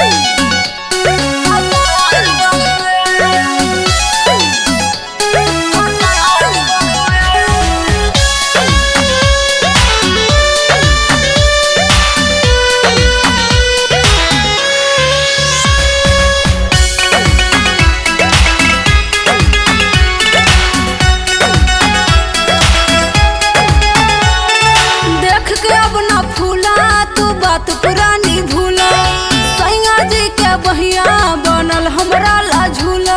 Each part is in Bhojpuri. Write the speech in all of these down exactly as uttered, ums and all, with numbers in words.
बात पुरानी भूला सैया जी के बहिया बनल हमरा ला झूला।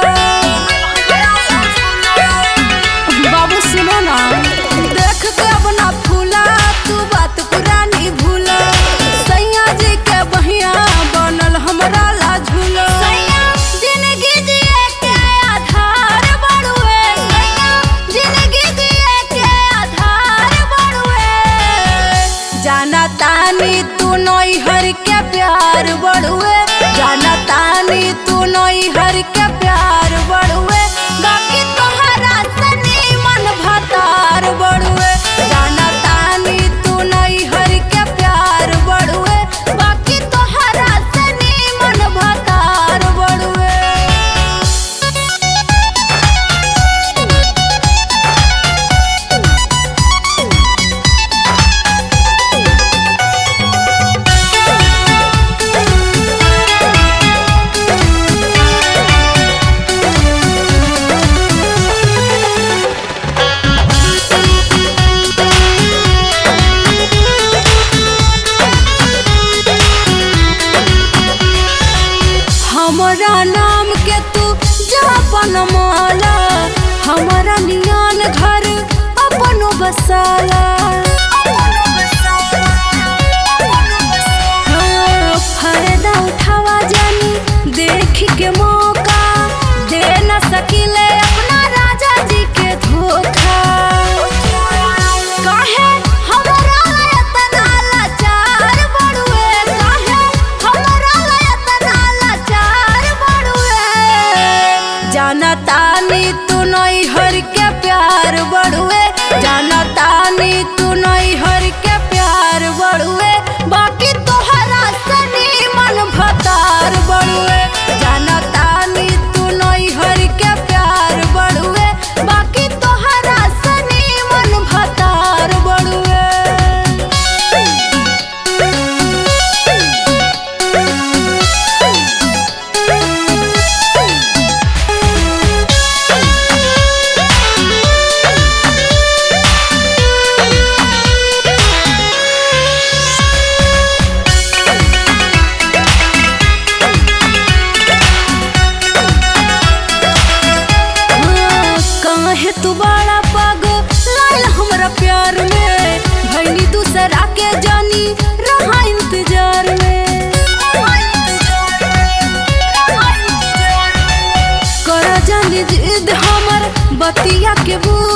बाबू सुनो ना, देख के अब ना फूला तू बात पुरानी भूला सैया जी के बहिया बनल हमरा ला झूला। जिंदगी जिए के आधार बड़ुए, जिंदगी जिए के आधार बड़ुए। जाना तानी तू नई हर के प्यार बड़ुए, जाना तानी तू नई हर के प्यार बड़ुए। बाकी तोहरा सनी मन भतार बड़ुए, जाना तानी तू नई हर के प्यार बड़ुए। बाकी तोहरा सनी मन भतार बड़ुए। हमारा नाम के तू जापन माला, हमारा नियान घर अपनो बसाला। हाँ, फायदा उठावा जानी देख के मौका, दे न सकिले अपना राजा जी के धोखा। काहे हमारा इतना लाचार बड़ुए, काहे हमारा इतना लाचार बड़ुए। जाना तानी तू नई हर के प्यार बड़ुए, जाना तानी तू नई हर के प्यार बड़ुए। बाकी तोहरा सनी मन भतार बड़ुए, जाना तानी तू नई हर के प्यार बड़ुए। बाकी तोहरा सनी मन भतार बड़ुए। काहे तू बड़ा पग लाल हमरा प्यार में, भैनी दूसरा के जानी रहा इंतजार में। कर जानी जिद हमर बतिया के बू